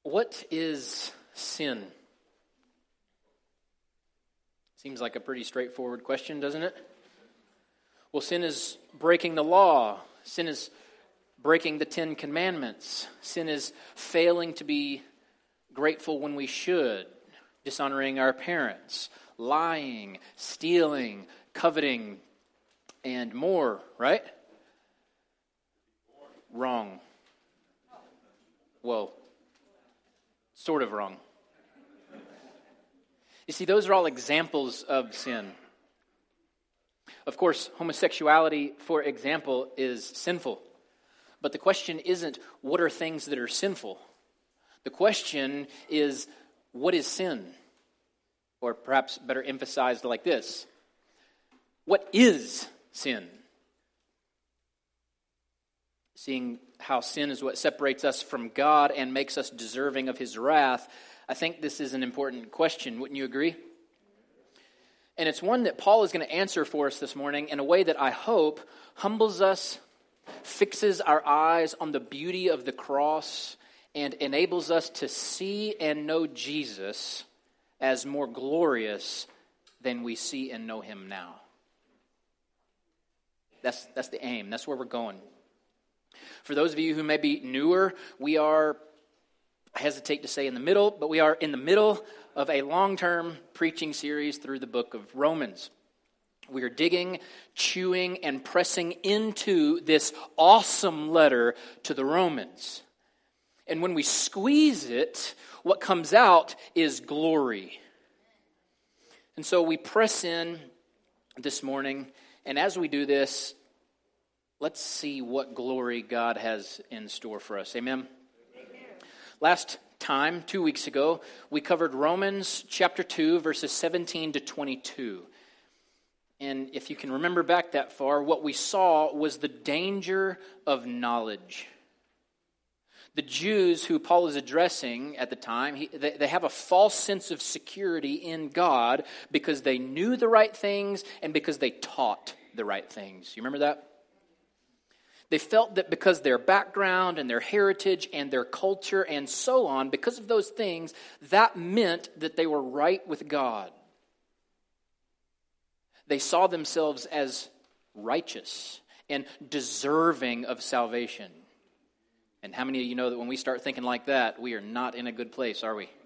What is sin? Seems like a pretty straightforward question, doesn't it? Well, sin is breaking the law. Sin is breaking the 10 Commandments. Sin is failing to be grateful when we should, dishonoring our parents, lying, stealing, coveting, and more, right? Wrong. Well, sort of wrong. You see, those are all examples of sin. Of course, homosexuality, for example, is sinful. But the question isn't, what are things that are sinful? The question is, what is sin? Or perhaps better emphasized like this: what is sin? Seeing how sin is what separates us from God and makes us deserving of His wrath, I think this is an important question. Wouldn't you agree? And it's one that Paul is going to answer for us this morning in a way that I hope humbles us, fixes our eyes on the beauty of the cross, and enables us to see and know Jesus as more glorious than we see and know Him now. That's the aim. That's where we're going. For those of you who may be newer, we are, I hesitate to say in the middle, but we are in the middle of a long-term preaching series through the book of Romans. We are digging, chewing, and pressing into this awesome letter to the Romans. And when we squeeze it, what comes out is glory. And so we press in this morning, and as we do this, let's see what glory God has in store for us. Amen? Last time, 2 weeks ago, we covered Romans chapter 2, verses 17 to 22. And if you can remember back that far, what we saw was the danger of knowledge. The Jews who Paul is addressing at the time, they have a false sense of security in God because they knew the right things and because they taught the right things. You remember that? They felt that because their background and their heritage and their culture and so on, because of those things, that meant that they were right with God. They saw themselves as righteous and deserving of salvation. And how many of you know that when we start thinking like that, we are not in a good place, are we?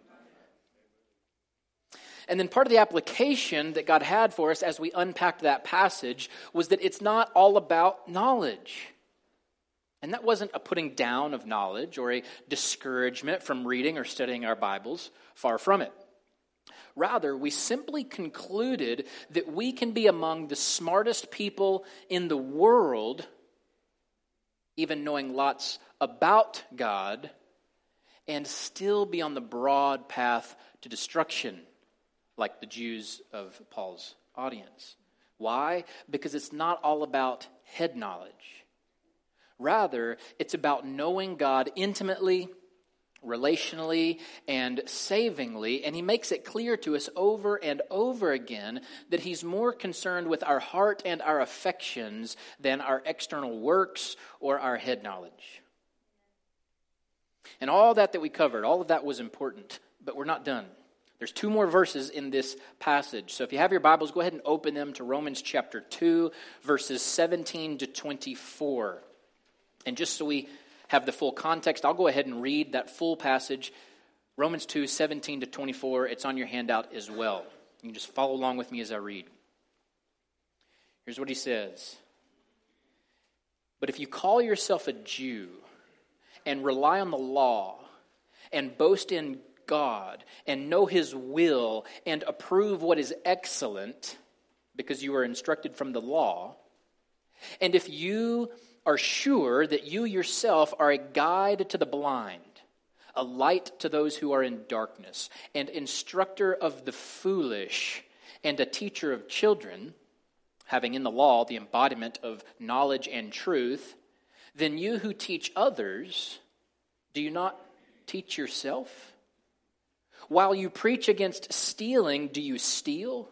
And then part of the application that God had for us as we unpacked that passage was that it's not all about knowledge. And that wasn't a putting down of knowledge or a discouragement from reading or studying our Bibles. Far from it. Rather, we simply concluded that we can be among the smartest people in the world, even knowing lots about God, and still be on the broad path to destruction, like the Jews of Paul's audience. Why? Because it's not all about head knowledge. Rather, it's about knowing God intimately, relationally, and savingly, and he makes it clear to us over and over again that he's more concerned with our heart and our affections than our external works or our head knowledge. And all that we covered, all of that was important, but we're not done. There's 2 more verses in this passage. So if you have your Bibles, go ahead and open them to Romans chapter 2, verses 17 to 24. And just so we have the full context, I'll go ahead and read that full passage, Romans 2, 17 to 24. It's on your handout as well. You can just follow along with me as I read. Here's what he says. But if you call yourself a Jew and rely on the law and boast in God and know his will and approve what is excellent because you are instructed from the law, and if you are sure that you yourself are a guide to the blind, a light to those who are in darkness, and instructor of the foolish, and a teacher of children, having in the law the embodiment of knowledge and truth, then you who teach others, do you not teach yourself? While you preach against stealing, do you steal?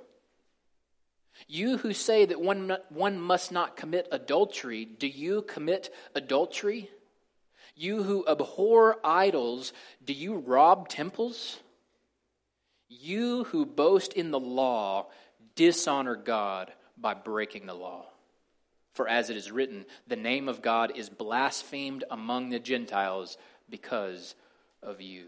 You who say that one must not commit adultery, do you commit adultery? You who abhor idols, do you rob temples? You who boast in the law, dishonor God by breaking the law. For as it is written, the name of God is blasphemed among the Gentiles because of you.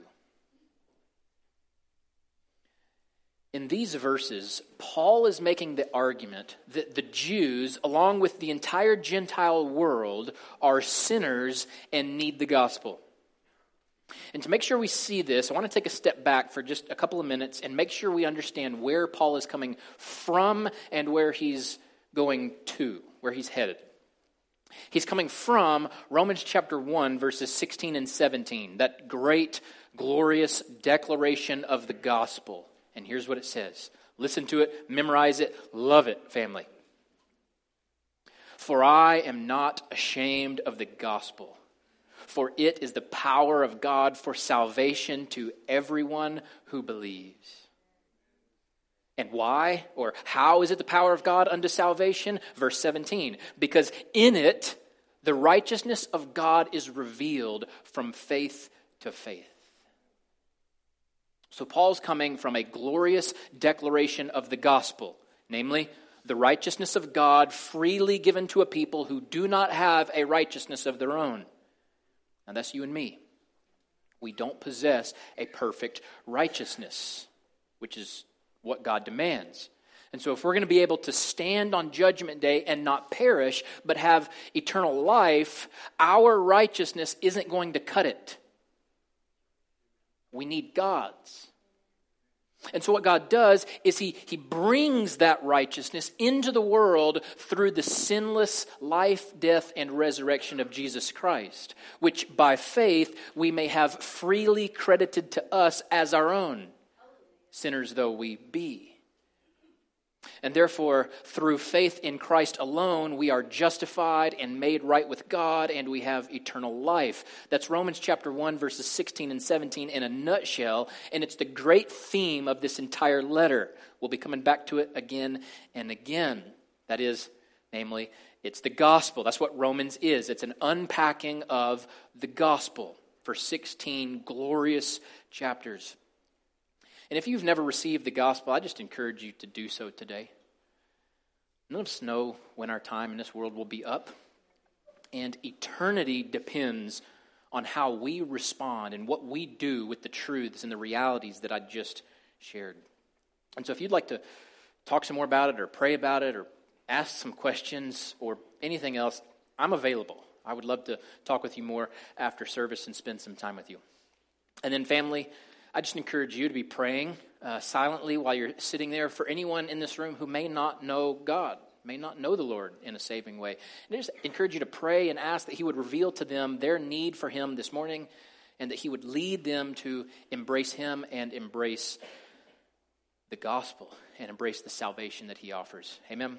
In these verses, Paul is making the argument that the Jews, along with the entire Gentile world, are sinners and need the gospel. And to make sure we see this, I want to take a step back for just a couple of minutes and make sure we understand where Paul is coming from and where he's going to, where he's headed. He's coming from Romans chapter 1, verses 16 and 17, that great, glorious declaration of the gospel. And here's what it says. Listen to it, memorize it, love it, family. For I am not ashamed of the gospel, for it is the power of God for salvation to everyone who believes. And why, or how is it the power of God unto salvation? Verse 17, because in it the righteousness of God is revealed from faith to faith. So Paul's coming from a glorious declaration of the gospel, namely, the righteousness of God freely given to a people who do not have a righteousness of their own. Now that's you and me. We don't possess a perfect righteousness, which is what God demands. And so if we're going to be able to stand on Judgment Day and not perish, but have eternal life, our righteousness isn't going to cut it. We need God's. And so what God does is he brings that righteousness into the world through the sinless life, death, and resurrection of Jesus Christ, which by faith we may have freely credited to us as our own, sinners though we be. And therefore, through faith in Christ alone, we are justified and made right with God, and we have eternal life. That's Romans chapter 1, verses 16 and 17 in a nutshell, and it's the great theme of this entire letter. We'll be coming back to it again and again. That is, namely, it's the gospel. That's what Romans is. It's an unpacking of the gospel for 16 glorious chapters. And if you've never received the gospel, I just encourage you to do so today. None of us know when our time in this world will be up. And eternity depends on how we respond and what we do with the truths and the realities that I just shared. And so if you'd like to talk some more about it or pray about it or ask some questions or anything else, I'm available. I would love to talk with you more after service and spend some time with you. And then family, I just encourage you to be praying silently while you're sitting there for anyone in this room who may not know God, may not know the Lord in a saving way. And I just encourage you to pray and ask that He would reveal to them their need for Him this morning and that He would lead them to embrace Him and embrace the gospel and embrace the salvation that He offers. Amen?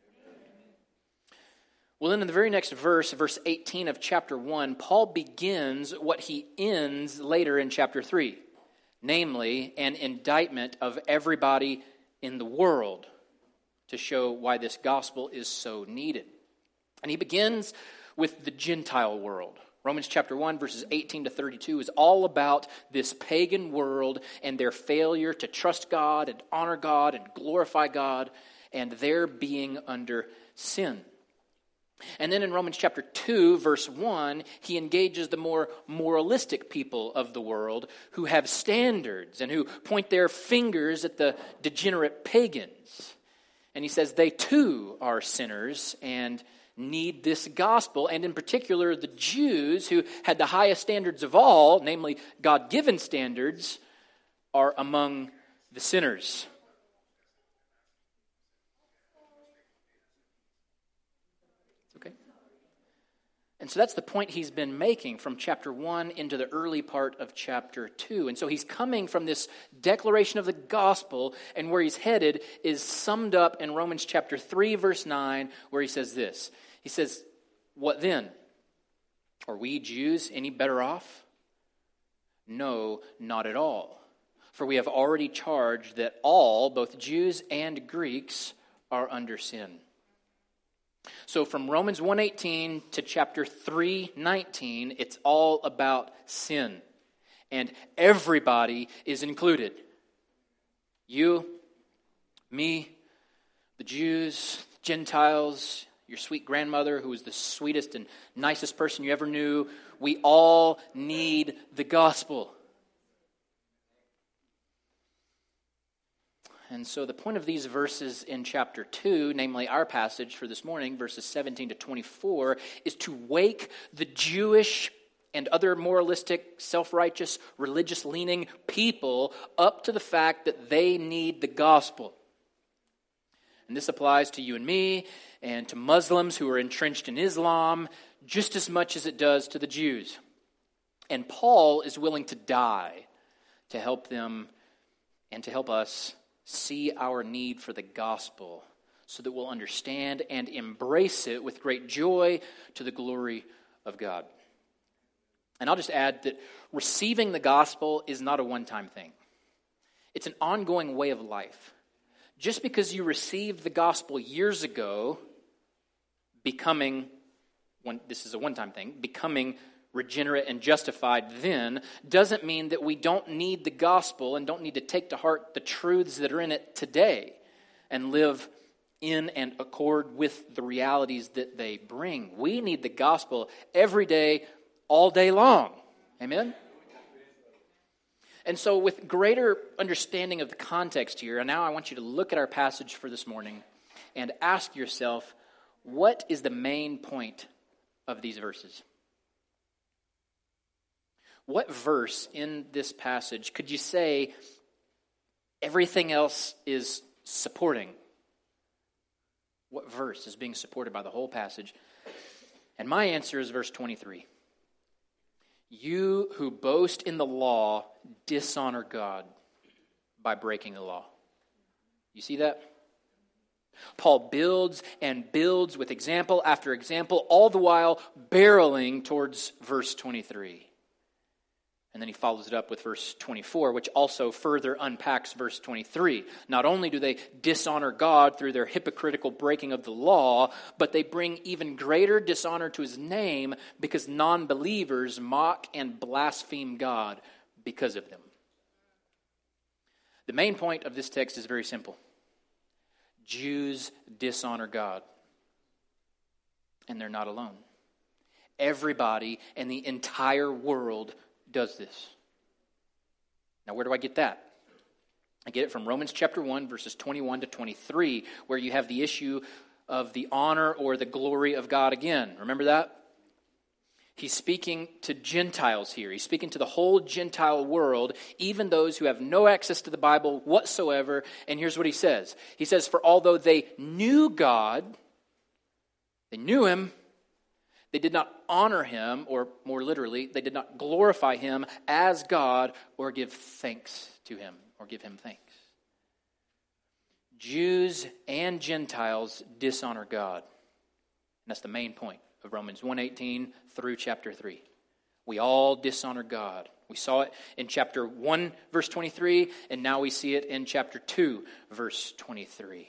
Well, then in the very next verse, verse 18 of chapter 1, Paul begins what he ends later in chapter 3. Namely, an indictment of everybody in the world to show why this gospel is so needed. And he begins with the Gentile world. Romans chapter 1, verses 18 to 32 is all about this pagan world and their failure to trust God and honor God and glorify God and their being under sin. And then in Romans chapter 2, verse 1, he engages the more moralistic people of the world who have standards and who point their fingers at the degenerate pagans. And he says they too are sinners and need this gospel, and in particular the Jews who had the highest standards of all, namely God-given standards, are among the sinners. And so that's the point he's been making from chapter 1 into the early part of chapter 2. And so he's coming from this declaration of the gospel, and where he's headed is summed up in Romans chapter 3, verse 9, where he says this. He says, what then? Are we Jews any better off? No, not at all. For we have already charged that all, both Jews and Greeks, are under sin. So from Romans 1:18 to chapter 3:19, it's all about sin. And everybody is included. You, me, the Jews, Gentiles, your sweet grandmother who was the sweetest and nicest person you ever knew. We all need the gospel. And so the point of these verses in chapter 2, namely our passage for this morning, verses 17 to 24, is to wake the Jewish and other moralistic, self-righteous, religious-leaning people up to the fact that they need the gospel. And this applies to you and me and to Muslims who are entrenched in Islam just as much as it does to the Jews. And Paul is willing to die to help them and to help us see our need for the gospel so that we'll understand and embrace it with great joy to the glory of God. And I'll just add that receiving the gospel is not a one-time thing. It's an ongoing way of life. Just because you received the gospel years ago, this is a one-time thing, becoming regenerate and justified then, doesn't mean that we don't need the gospel and don't need to take to heart the truths that are in it today and live in and accord with the realities that they bring. We need the gospel every day, all day long. Amen? And so with greater understanding of the context here, and now I want you to look at our passage for this morning and ask yourself, what is the main point of these verses? What verse in this passage could you say everything else is supporting? What verse is being supported by the whole passage? And my answer is verse 23. You who boast in the law dishonor God by breaking the law. You see that? Paul builds and builds with example after example, all the while barreling towards verse 23. And then he follows it up with verse 24, which also further unpacks verse 23. Not only do they dishonor God through their hypocritical breaking of the law, but they bring even greater dishonor to his name because non-believers mock and blaspheme God because of them. The main point of this text is very simple. Jews dishonor God. And they're not alone. Everybody in the entire world does this. Now, where do I get that? I get it from Romans chapter 1, verses 21 to 23, where you have the issue of the honor or the glory of God again. Remember that? He's speaking to Gentiles here. He's speaking to the whole Gentile world, even those who have no access to the Bible whatsoever. And here's what he says. He says, for although they knew God, they knew him, they did not honor him, or more literally, they did not glorify him as God or give thanks to him, or give him thanks. Jews and Gentiles dishonor God. And that's the main point of Romans 1:18 through chapter 3. We all dishonor God. We saw it in chapter 1, verse 23, and now we see it in chapter 2, verse 23.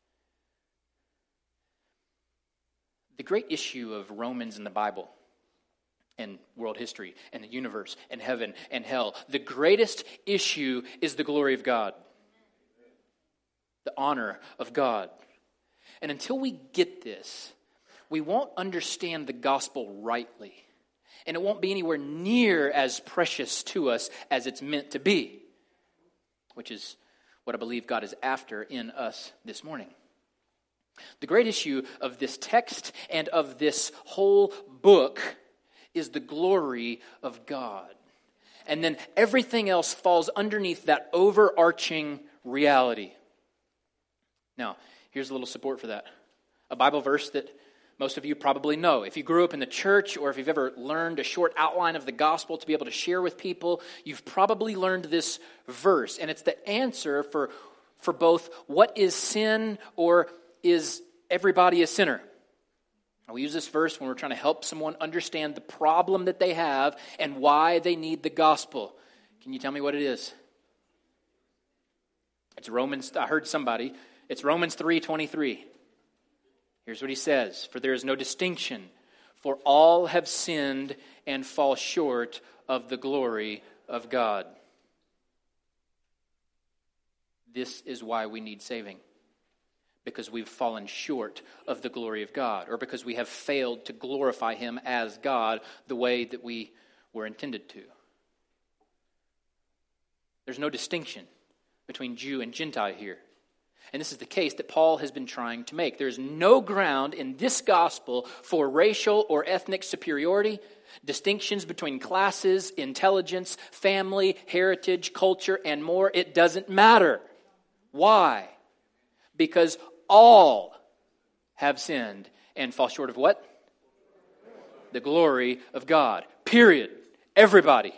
The great issue of Romans in the Bible and world history and the universe and heaven and hell, the greatest issue is the glory of God, the honor of God. And until we get this, we won't understand the gospel rightly, and it won't be anywhere near as precious to us as it's meant to be, which is what I believe God is after in us this morning. The great issue of this text and of this whole book is the glory of God. And then everything else falls underneath that overarching reality. Now, here's a little support for that. A Bible verse that most of you probably know. If you grew up in the church or if you've ever learned a short outline of the gospel to be able to share with people, you've probably learned this verse. And it's the answer for both what is sin or is everybody a sinner. We use this verse when we're trying to help someone understand the problem that they have and why they need the gospel. Can you tell me what it is? It's Romans 3:23. Here's what he says, "For there is no distinction, for all have sinned and fall short of the glory of God." This is why we need saving. Because we've fallen short of the glory of God, or because we have failed to glorify Him as God the way that we were intended to. There's no distinction between Jew and Gentile here. And this is the case that Paul has been trying to make. There's no ground in this gospel for racial or ethnic superiority, distinctions between classes, intelligence, family, heritage, culture, and more. It doesn't matter. Why? Because all have sinned and fall short of what? The glory of God. Period. Everybody.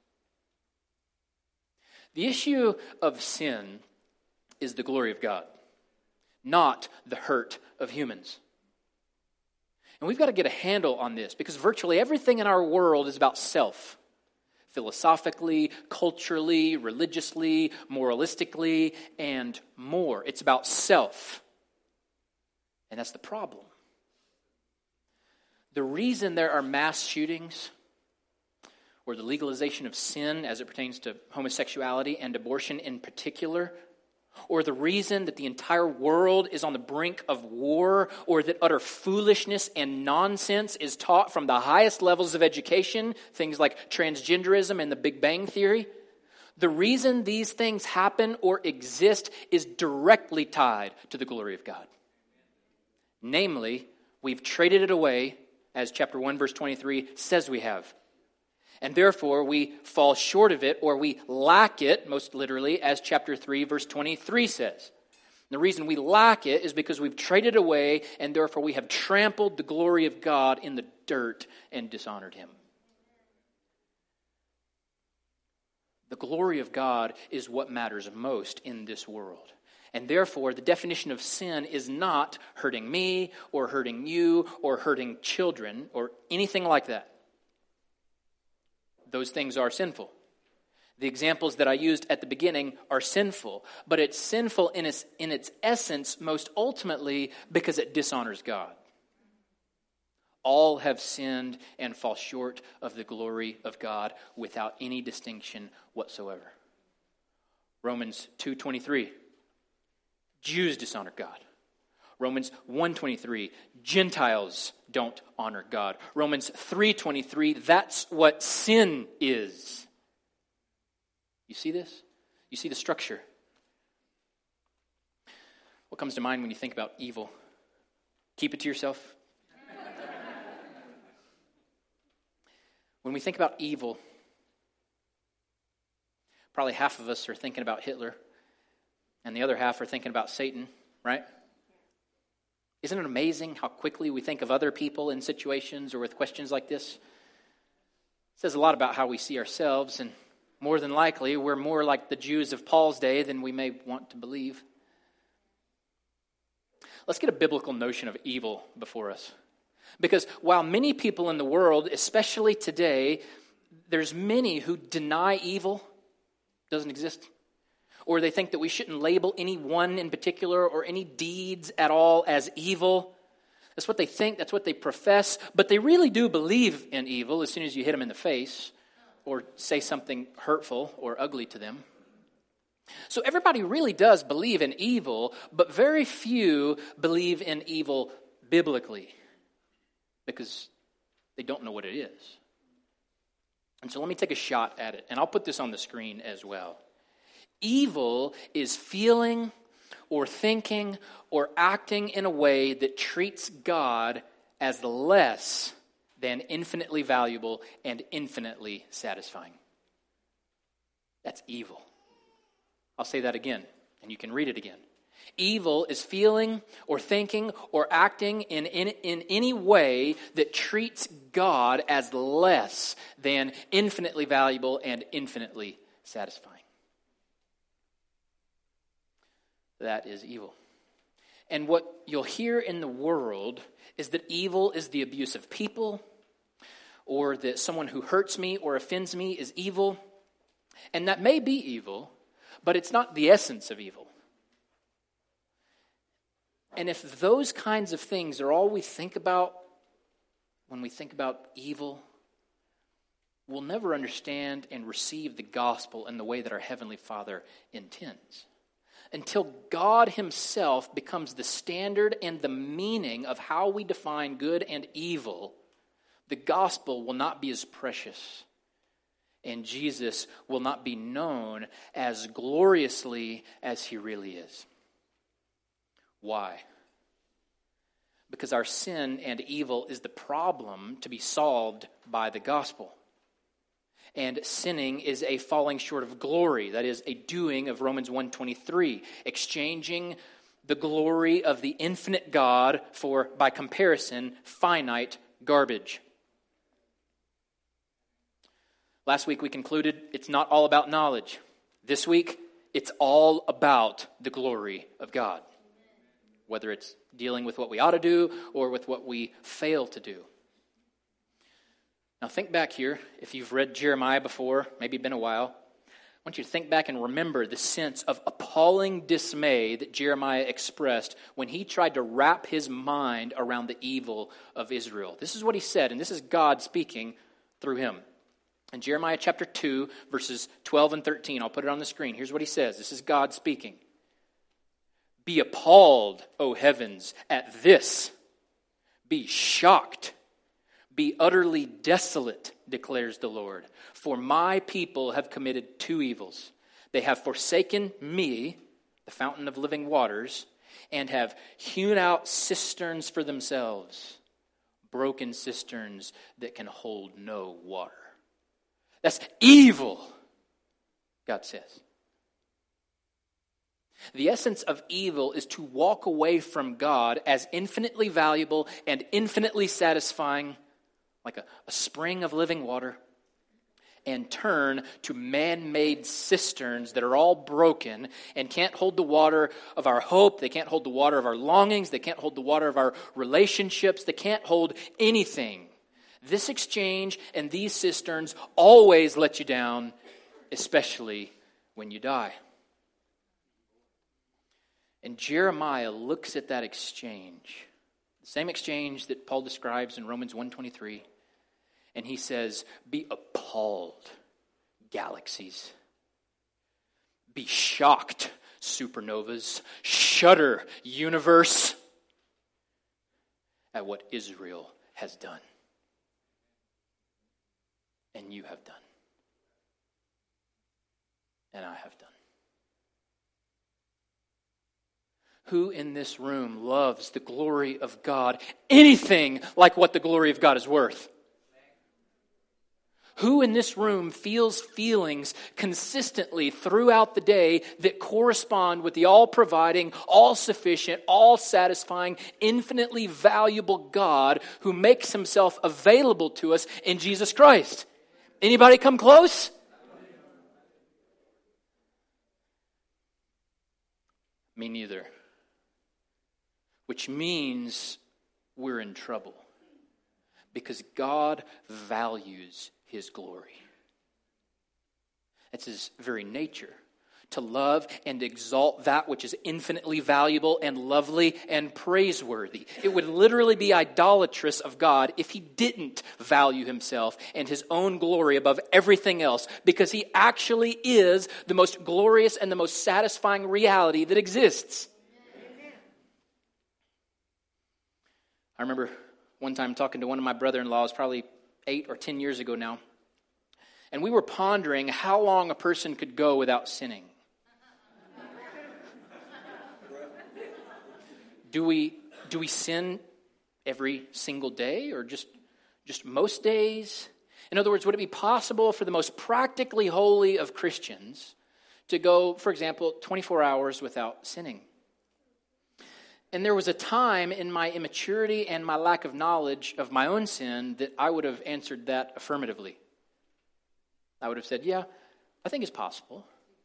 The issue of sin is the glory of God, not the hurt of humans. And we've got to get a handle on this because virtually everything in our world is about self. Philosophically, culturally, religiously, moralistically, and more. It's about self. And that's the problem. The reason there are mass shootings or the legalization of sin as it pertains to homosexuality and abortion in particular, or the reason that the entire world is on the brink of war, or that utter foolishness and nonsense is taught from the highest levels of education, things like transgenderism and the Big Bang Theory, the reason these things happen or exist is directly tied to the glory of God. Namely, we've traded it away, as chapter 1, verse 23 says we have. And therefore, we fall short of it, or we lack it, most literally, as chapter 3, verse 23 says. The reason we lack it is because we've traded away, and therefore we have trampled the glory of God in the dirt and dishonored Him. The glory of God is what matters most in this world. And therefore, the definition of sin is not hurting me, or hurting you, or hurting children, or anything like that. Those things are sinful. The examples that I used at the beginning are sinful, but it's sinful in its essence most ultimately because it dishonors God. All have sinned and fall short of the glory of God without any distinction whatsoever. Romans 2:23, Jews dishonor God. Romans 1:23, Gentiles don't honor God. Romans 3:23, that's what sin is. You see this? You see the structure? What comes to mind when you think about evil? Keep it to yourself. When we think about evil, probably half of us are thinking about Hitler, and the other half are thinking about Satan, right? Isn't it amazing how quickly we think of other people in situations or with questions like this? It says a lot about how we see ourselves, and more than likely, we're more like the Jews of Paul's day than we may want to believe. Let's get a biblical notion of evil before us. Because while many people in the world, especially today, there's many who deny evil doesn't exist. Or they think that we shouldn't label any one in particular or any deeds at all as evil. That's what they think, that's what they profess. But they really do believe in evil as soon as you hit them in the face or say something hurtful or ugly to them. So everybody really does believe in evil, but very few believe in evil biblically because they don't know what it is. And so let me take a shot at it, and I'll put this on the screen as well. Evil is feeling or thinking or acting in a way that treats God as less than infinitely valuable and infinitely satisfying. That's evil. I'll say that again, and you can read it again. Evil is feeling or thinking or acting in any way that treats God as less than infinitely valuable and infinitely satisfying. That is evil. And what you'll hear in the world is that evil is the abuse of people, or that someone who hurts me or offends me is evil. And that may be evil, but it's not the essence of evil. And if those kinds of things are all we think about when we think about evil, we'll never understand and receive the gospel in the way that our Heavenly Father intends. Until God himself becomes the standard and the meaning of how we define good and evil, the gospel will not be as precious, and Jesus will not be known as gloriously as he really is. Why? Because our sin and evil is the problem to be solved by the gospel. And sinning is a falling short of glory. That is a doing of Romans 1:23, exchanging the glory of the infinite God for, by comparison, finite garbage. Last week we concluded it's not all about knowledge. This week, it's all about the glory of God. Whether it's dealing with what we ought to do or with what we fail to do. Now think back here, if you've read Jeremiah before, maybe been a while, I want you to think back and remember the sense of appalling dismay that Jeremiah expressed when he tried to wrap his mind around the evil of Israel. This is what he said, and this is God speaking through him. In Jeremiah chapter 2, verses 12 and 13, I'll put it on the screen. Here's what he says. This is God speaking. Be appalled, O heavens, at this. Be shocked. Be utterly desolate, declares the Lord. For my people have committed two evils. They have forsaken me, the fountain of living waters, and have hewn out cisterns for themselves, broken cisterns that can hold no water. That's evil, God says. The essence of evil is to walk away from God as infinitely valuable and infinitely satisfying, like a spring of living water, and turn to man-made cisterns that are all broken and can't hold the water of our hope, they can't hold the water of our longings, they can't hold the water of our relationships, they can't hold anything. This exchange and these cisterns always let you down, especially when you die. And Jeremiah looks at that exchange, the same exchange that Paul describes in Romans 1:23, and he says, be appalled, galaxies. Be shocked, supernovas. Shudder, universe, at what Israel has done. And you have done. And I have done. Who in this room loves the glory of God anything like what the glory of God is worth? Who in this room feels feelings consistently throughout the day that correspond with the all-providing, all-sufficient, all-satisfying, infinitely valuable God who makes himself available to us in Jesus Christ? Anybody come close? Me neither. Which means we're in trouble. Because God values his glory. It's his very nature to love and exalt that which is infinitely valuable and lovely and praiseworthy. It would literally be idolatrous of God if he didn't value himself and his own glory above everything else, because he actually is the most glorious and the most satisfying reality that exists. I remember one time talking to one of my brother-in-laws, probably 8 or 10 years ago now, and we were pondering how long a person could go without sinning. Do we sin every single day or just most days? In other words, would it be possible for the most practically holy of Christians to go, for example, 24 hours without sinning? And there was a time in my immaturity and my lack of knowledge of my own sin that I would have answered that affirmatively. I would have said, yeah, I think it's possible.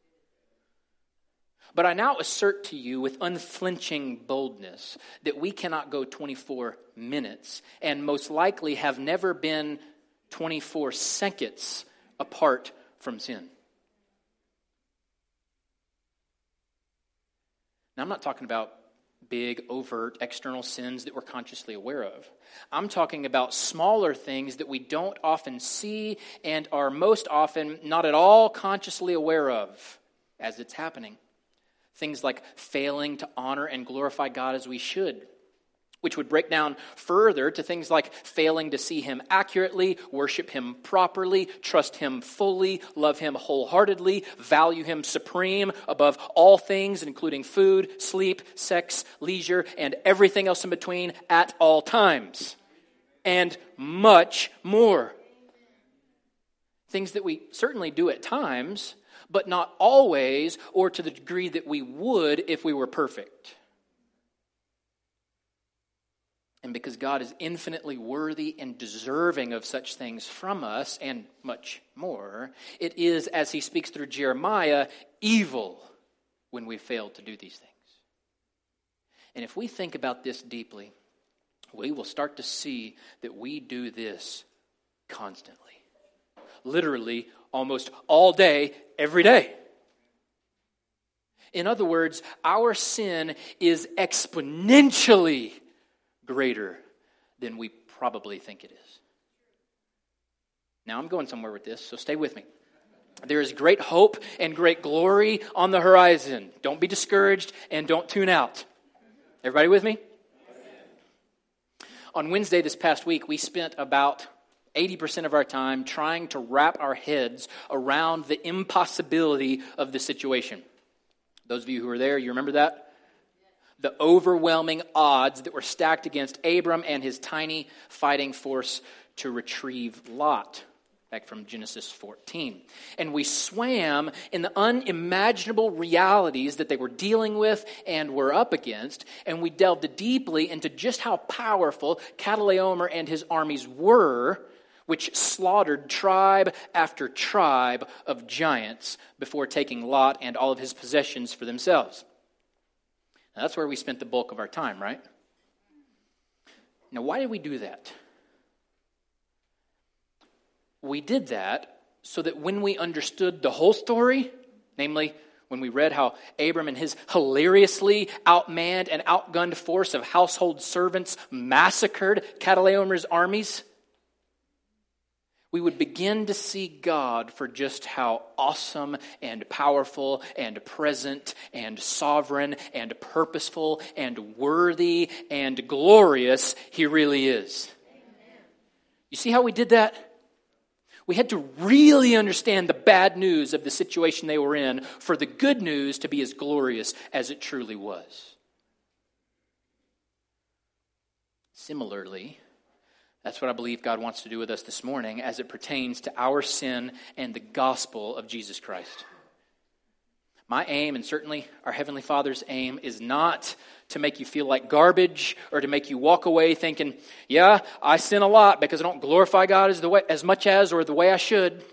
But I now assert to you with unflinching boldness that we cannot go 24 minutes and most likely have never been 24 seconds apart from sin. Now, I'm not talking about big, overt, external sins that we're consciously aware of. I'm talking about smaller things that we don't often see and are most often not at all consciously aware of as it's happening. Things like failing to honor and glorify God as we should, which would break down further to things like failing to see Him accurately, worship Him properly, trust Him fully, love Him wholeheartedly, value Him supreme above all things, including food, sleep, sex, leisure, and everything else in between at all times, and much more. Things that we certainly do at times, but not always or to the degree that we would if we were perfect. And because God is infinitely worthy and deserving of such things from us and much more, it is, as he speaks through Jeremiah, evil when we fail to do these things. And if we think about this deeply, we will start to see that we do this constantly. Literally, almost all day, every day. In other words, our sin is exponentially greater than we probably think it is. Now, I'm going somewhere with this, so stay with me. There is great hope and great glory on the horizon. Don't be discouraged and don't tune out. Everybody with me? On Wednesday this past week, we spent about 80% of our time trying to wrap our heads around the impossibility of the situation. Those of you who were there, you remember that? The overwhelming odds that were stacked against Abram and his tiny fighting force to retrieve Lot, back from Genesis 14. And we swam in the unimaginable realities that they were dealing with and were up against, and we delved deeply into just how powerful Chedorlaomer and his armies were, which slaughtered tribe after tribe of giants before taking Lot and all of his possessions for themselves. Now, that's where we spent the bulk of our time, right? Now, why did we do that? We did that so that when we understood the whole story, namely, when we read how Abram and his hilariously outmanned and outgunned force of household servants massacred Chedorlaomer's armies, we would begin to see God for just how awesome and powerful and present and sovereign and purposeful and worthy and glorious He really is. You see how we did that? We had to really understand the bad news of the situation they were in for the good news to be as glorious as it truly was. Similarly, that's what I believe God wants to do with us this morning as it pertains to our sin and the gospel of Jesus Christ. My aim, and certainly our Heavenly Father's aim, is not to make you feel like garbage or to make you walk away thinking, yeah, I sin a lot because I don't glorify God as much as or the way I should.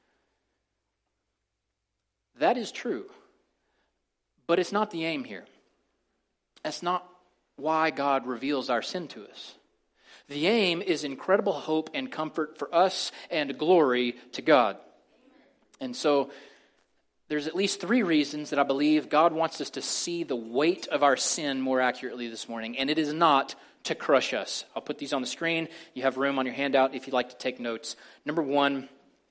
That is true. But it's not the aim here. That's not why God reveals our sin to us. The aim is incredible hope and comfort for us and glory to God. And so there's at least 3 reasons that I believe God wants us to see the weight of our sin more accurately this morning. And it is not to crush us. I'll put these on the screen. You have room on your handout if you'd like to take notes. Number 1,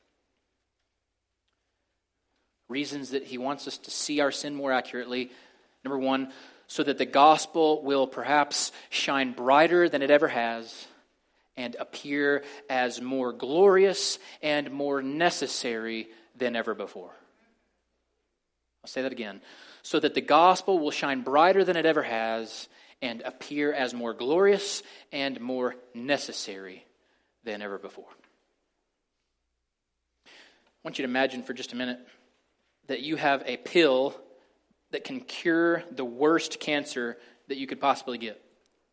reasons that He wants us to see our sin more accurately. Number 1, so that the gospel will perhaps shine brighter than it ever has and appear as more glorious and more necessary than ever before. I'll say that again. So that the gospel will shine brighter than it ever has and appear as more glorious and more necessary than ever before. I want you to imagine for just a minute that you have a pill that can cure the worst cancer that you could possibly get.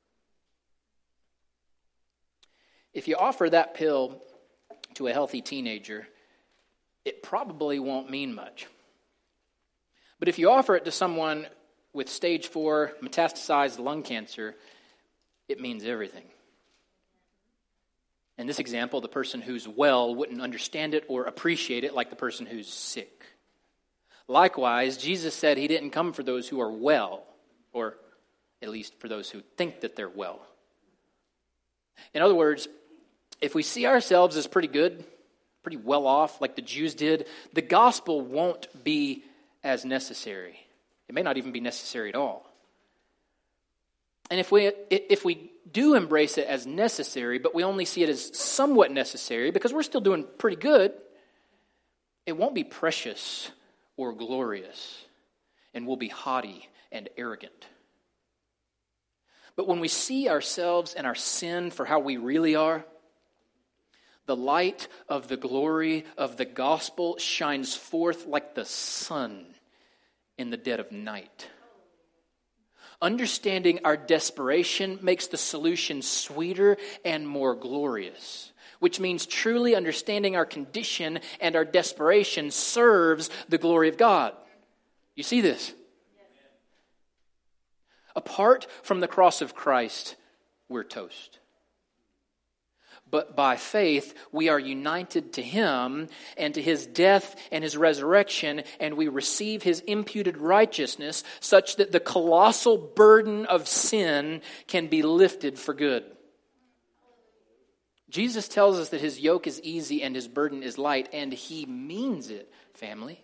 If you offer that pill to a healthy teenager, it probably won't mean much. But if you offer it to someone with stage 4 metastasized lung cancer, it means everything. In this example, the person who's well wouldn't understand it or appreciate it like the person who's sick. Likewise, Jesus said He didn't come for those who are well, or at least for those who think that they're well. In other words, if we see ourselves as pretty good, pretty well off, like the Jews did, the gospel won't be as necessary. It may not even be necessary at all. And if we do embrace it as necessary, but we only see it as somewhat necessary because we're still doing pretty good, it won't be precious or glorious, and we'll be haughty and arrogant. But when we see ourselves and our sin for how we really are, the light of the glory of the gospel shines forth like the sun in the dead of night. Understanding our desperation makes the solution sweeter and more glorious, which means truly understanding our condition and our desperation serves the glory of God. You see this? Apart from the cross of Christ, we're toast. But by faith, we are united to Him and to His death and His resurrection, and we receive His imputed righteousness such that the colossal burden of sin can be lifted for good. Jesus tells us that His yoke is easy and His burden is light, and He means it, family.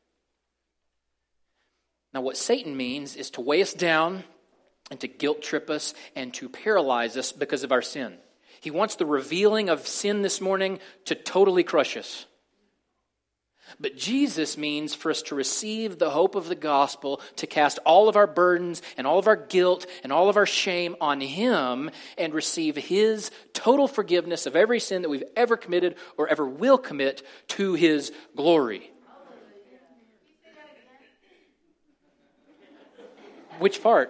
Now, what Satan means is to weigh us down and to guilt trip us and to paralyze us because of our sin. He wants the revealing of sin this morning to totally crush us. But Jesus means for us to receive the hope of the gospel, to cast all of our burdens and all of our guilt and all of our shame on Him and receive His total forgiveness of every sin that we've ever committed or ever will commit to His glory. Which part?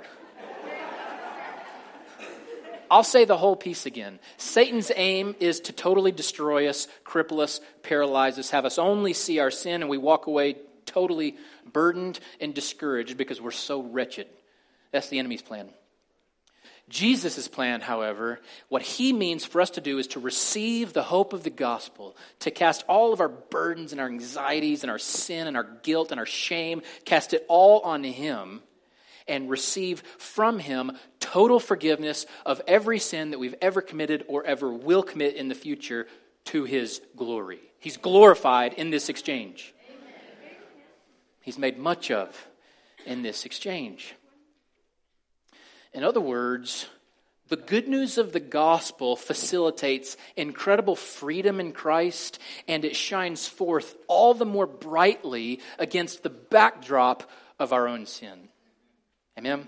I'll say the whole piece again. Satan's aim is to totally destroy us, cripple us, paralyze us, have us only see our sin, and we walk away totally burdened and discouraged because we're so wretched. That's the enemy's plan. Jesus' plan, however, what He means for us to do is to receive the hope of the gospel, to cast all of our burdens and our anxieties and our sin and our guilt and our shame, cast it all on Him, and receive from Him total forgiveness of every sin that we've ever committed or ever will commit in the future to His glory. He's glorified in this exchange. He's made much of in this exchange. In other words, the good news of the gospel facilitates incredible freedom in Christ, and it shines forth all the more brightly against the backdrop of our own sin. Amen?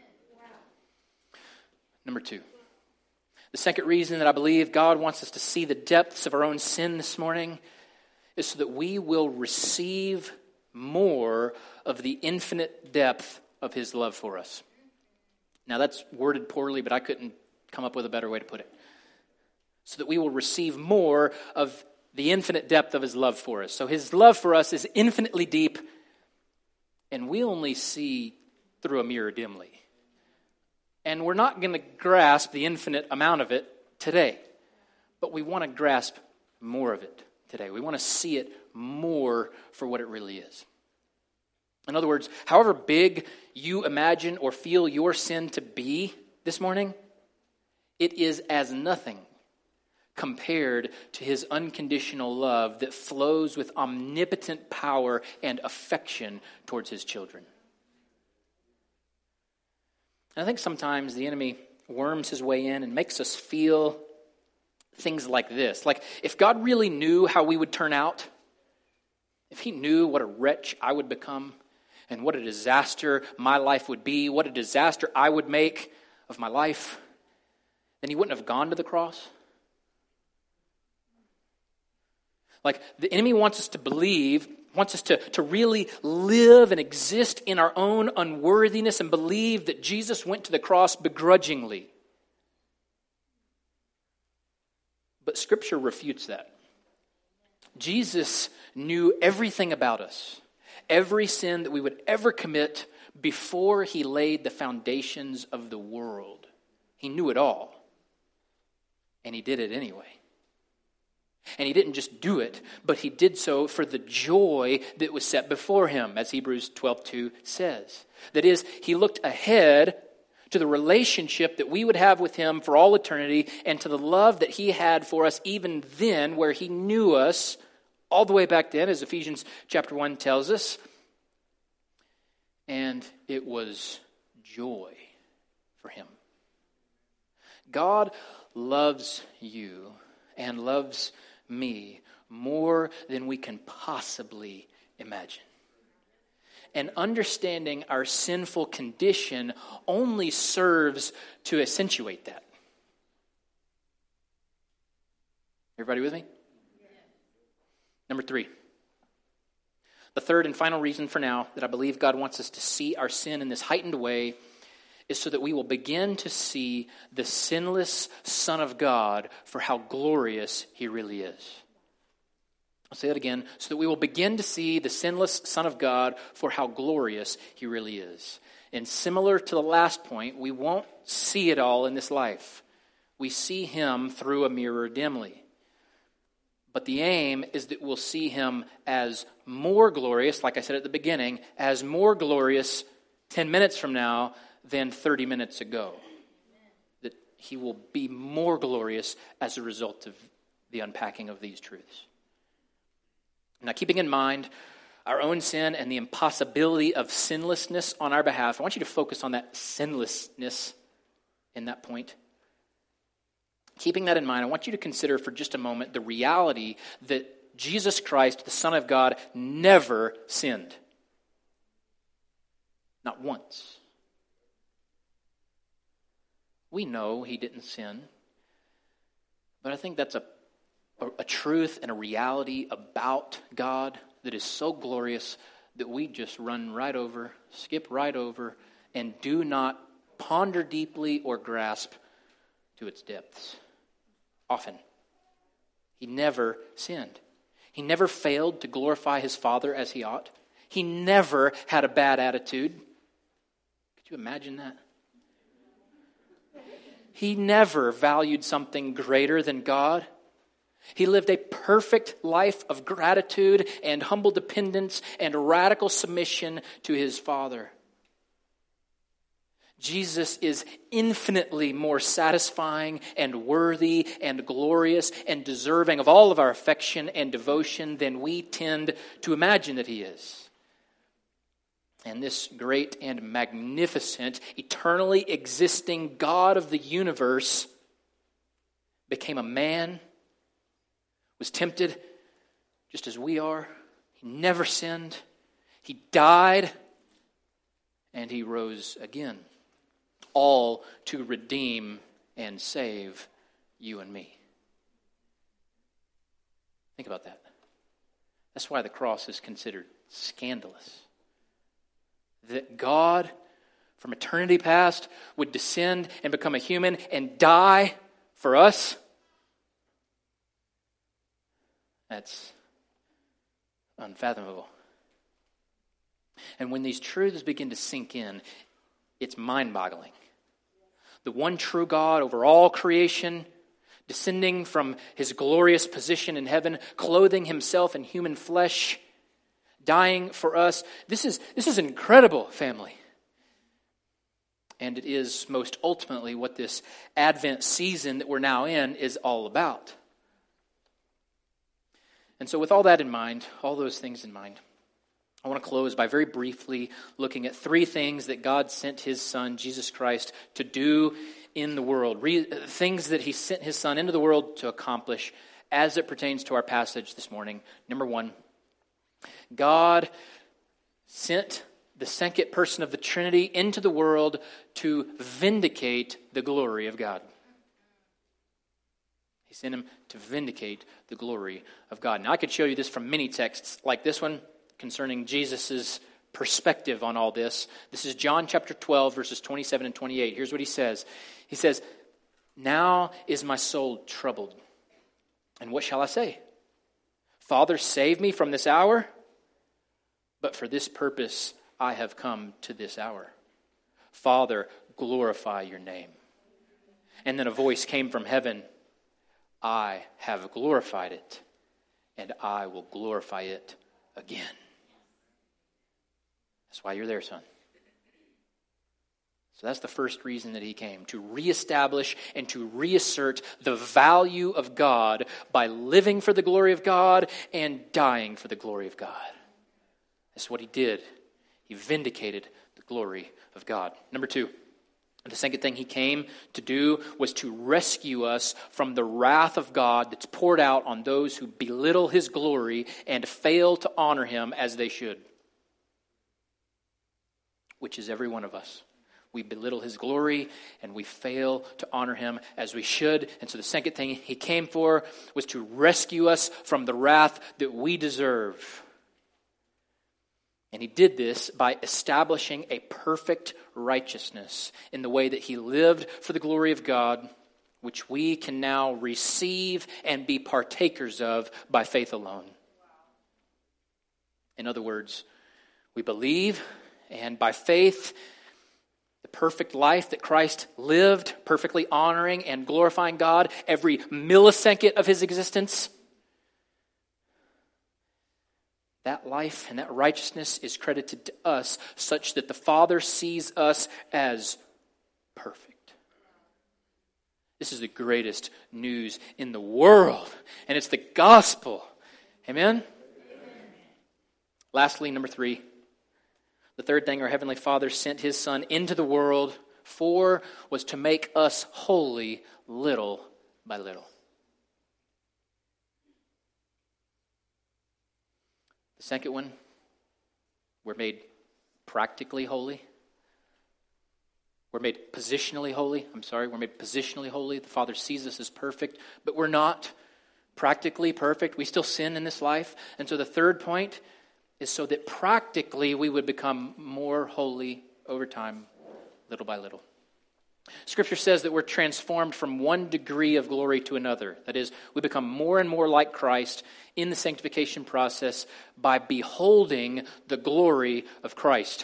Number 2. The second reason that I believe God wants us to see the depths of our own sin this morning is so that we will receive more of the infinite depth of His love for us. Now that's worded poorly, but I couldn't come up with a better way to put it. So that we will receive more of the infinite depth of His love for us. So His love for us is infinitely deep, and we only see through a mirror dimly. And we're not going to grasp the infinite amount of it today. But we want to grasp more of it today. We want to see it more for what it really is. In other words, however big you imagine or feel your sin to be this morning, it is as nothing compared to His unconditional love that flows with omnipotent power and affection towards His children. And I think sometimes the enemy worms his way in and makes us feel things like this. Like, if God really knew how we would turn out, if He knew what a wretch I would become, and what a disaster my life would be, what a disaster I would make of my life, then He wouldn't have gone to the cross. Like, the enemy wants us to believe, wants us to really live and exist in our own unworthiness and believe that Jesus went to the cross begrudgingly. But Scripture refutes that. Jesus knew everything about us, every sin that we would ever commit before He laid the foundations of the world. He knew it all, and He did it anyway. And He didn't just do it, but He did so for the joy that was set before Him, as Hebrews 12:2 says. That is, He looked ahead to the relationship that we would have with him for all eternity, and to the love that he had for us even then, where he knew us all the way back then, as Ephesians chapter 1 tells us. And it was joy for him. God loves you and loves me more than we can possibly imagine. And understanding our sinful condition only serves to accentuate that. Everybody with me? Number 3. The third and final reason for now that I believe God wants us to see our sin in this heightened way is so that we will begin to see the sinless Son of God for how glorious he really is. I'll say that again, so that we will begin to see the sinless Son of God for how glorious he really is. And similar to the last point, we won't see it all in this life. We see him through a mirror dimly. But the aim is that we'll see him as more glorious, like I said at the beginning, as more glorious 10 minutes from now than 30 minutes ago. That he will be more glorious as a result of the unpacking of these truths. Now, keeping in mind our own sin and the impossibility of sinlessness on our behalf, I want you to focus on that sinlessness in that point. Keeping that in mind, I want you to consider for just a moment the reality that Jesus Christ, the Son of God, never sinned. Not once. We know he didn't sin, but I think that's a truth and a reality about God that is so glorious that we just run right over, skip right over, and do not ponder deeply or grasp to its depths. Often. He never sinned. He never failed to glorify his Father as he ought. He never had a bad attitude. Could you imagine that? He never valued something greater than God. He lived a perfect life of gratitude and humble dependence and radical submission to his Father. Jesus is infinitely more satisfying and worthy and glorious and deserving of all of our affection and devotion than we tend to imagine that he is. And this great and magnificent, eternally existing God of the universe became a man, was tempted just as we are. He never sinned. He died, and he rose again. All to redeem and save you and me. Think about that. That's why the cross is considered scandalous. That God, from eternity past, would descend and become a human and die for us. That's unfathomable. And when these truths begin to sink in, it's mind-boggling. The one true God over all creation, descending from his glorious position in heaven, clothing himself in human flesh, dying for us. This is incredible, family. And it is most ultimately what this Advent season that we're now in is all about. And so with all that in mind, all those things in mind, I want to close by very briefly looking at 3 things that God sent his Son, Jesus Christ, to do in the world. Things that he sent his Son into the world to accomplish as it pertains to our passage this morning. Number 1, God sent the second person of the Trinity into the world to vindicate the glory of God. He sent him to vindicate the glory of God. Now, I could show you this from many texts like this one, concerning Jesus' perspective on all this. This is John chapter 12, verses 27 and 28. Here's what he says. He says, "Now is my soul troubled. And what shall I say? Father, save me from this hour. But for this purpose I have come to this hour. Father, glorify your name." And then a voice came from heaven. "I have glorified it, and I will glorify it again." That's why you're there, son. So that's the first reason that he came, to reestablish and to reassert the value of God by living for the glory of God and dying for the glory of God. That's what he did. He vindicated the glory of God. Number two, the second thing he came to do was to rescue us from the wrath of God that's poured out on those who belittle his glory and fail to honor him as they should, which is every one of us. We belittle his glory and we fail to honor him as we should. And so the second thing he came for was to rescue us from the wrath that we deserve. And he did this by establishing a perfect righteousness in the way that he lived for the glory of God, which we can now receive and be partakers of by faith alone. In other words, we believe, and by faith, the perfect life that Christ lived, perfectly honoring and glorifying God every millisecond of his existence, that life and that righteousness is credited to us such that the Father sees us as perfect. This is the greatest news in the world, and it's the gospel. Amen? Lastly, number three, the third thing our Heavenly Father sent his Son into the world for was to make us holy little by little. The second one, we're made practically holy. We're made positionally holy. We're made positionally holy. The Father sees us as perfect, but we're not practically perfect. We still sin in this life. And so the third point is so that practically we would become more holy over time, little by little. Scripture says that we're transformed from one degree of glory to another. That is, we become more and more like Christ in the sanctification process by beholding the glory of Christ.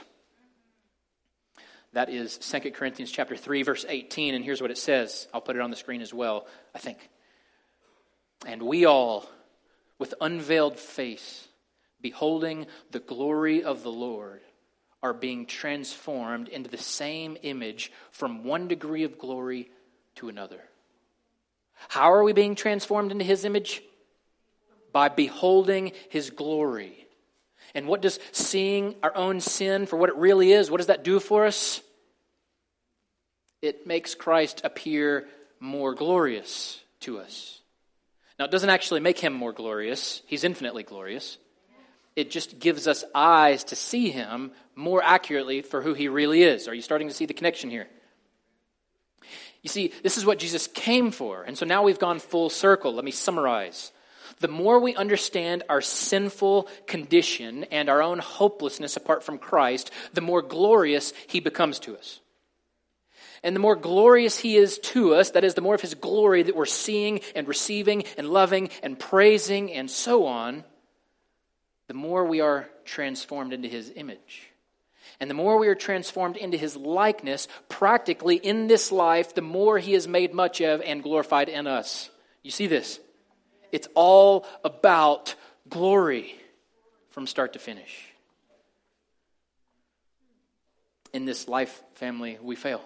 That is 2 Corinthians chapter 3, verse 18, and here's what it says. I'll put it on the screen as well, I think. And we all, with unveiled face, beholding the glory of the Lord, are being transformed into the same image from one degree of glory to another. How are we being transformed into his image? By beholding his glory. And what does seeing our own sin for what it really is, what does that do for us? It makes Christ appear more glorious to us. Now, it doesn't actually make him more glorious. He's infinitely glorious. It just gives us eyes to see him more accurately for who he really is. Are you starting to see the connection here? You see, this is what Jesus came for. And so now we've gone full circle. Let me summarize. The more we understand our sinful condition and our own hopelessness apart from Christ, the more glorious he becomes to us. And the more glorious he is to us, that is, the more of his glory that we're seeing and receiving and loving and praising and so on, the more we are transformed into his image. And the more we are transformed into his likeness, practically in this life, the more he is made much of and glorified in us. You see this? It's all about glory from start to finish. In this life, family, we fail.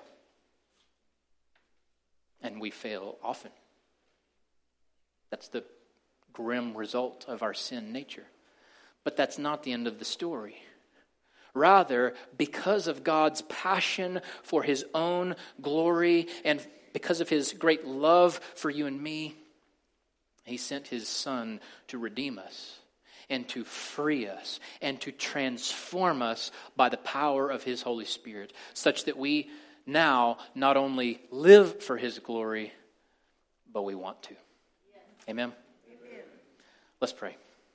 And we fail often. That's the grim result of our sin nature. But that's not the end of the story. Rather, because of God's passion for his own glory and because of his great love for you and me, he sent his Son to redeem us and to free us and to transform us by the power of his Holy Spirit, such that we now not only live for his glory, but we want to. Amen? Amen. Let's pray.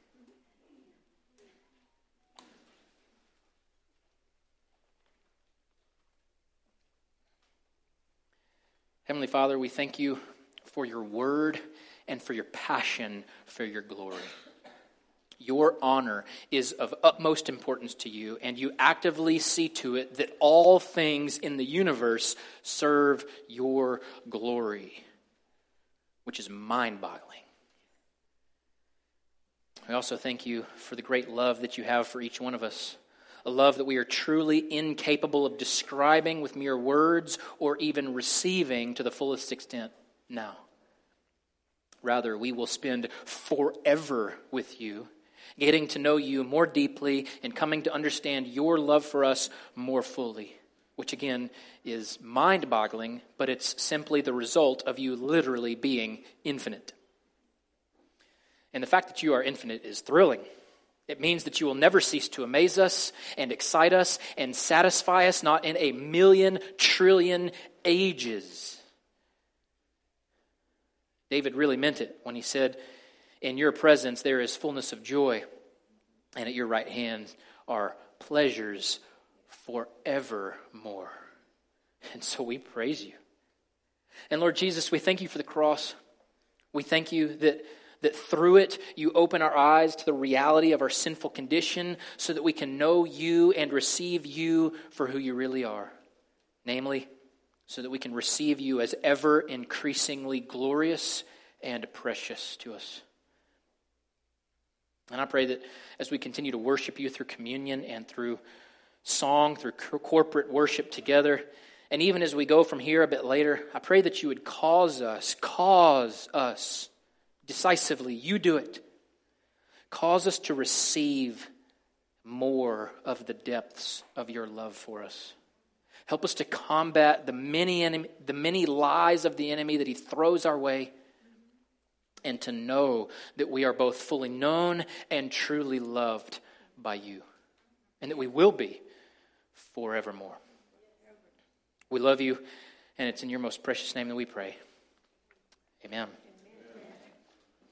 Heavenly Father, we thank you for your word and for your passion for your glory. Your honor is of utmost importance to you, and you actively see to it that all things in the universe serve your glory, which is mind-boggling. We also thank you for the great love that you have for each one of us, a love that we are truly incapable of describing with mere words or even receiving to the fullest extent now. Rather, we will spend forever with you, getting to know you more deeply and coming to understand your love for us more fully, which again is mind-boggling, but it's simply the result of you literally being infinite. And the fact that you are infinite is thrilling. It means that you will never cease to amaze us and excite us and satisfy us, not in a million trillion ages. David really meant it when he said, "In your presence there is fullness of joy, and at your right hand are pleasures forevermore." And so we praise you. And Lord Jesus, we thank you for the cross. We thank you that through it you open our eyes to the reality of our sinful condition so that we can know you and receive you for who you really are. Namely, so that we can receive you as ever increasingly glorious and precious to us. And I pray that as we continue to worship you through communion and through song, through corporate worship together, and even as we go from here a bit later, I pray that you would cause us decisively, you do it, cause us to receive more of the depths of your love for us. Help us to combat the many lies of the enemy that he throws our way, and to know that we are both fully known and truly loved by you, and that we will be forevermore. We love you, and it's in your most precious name that we pray. Amen.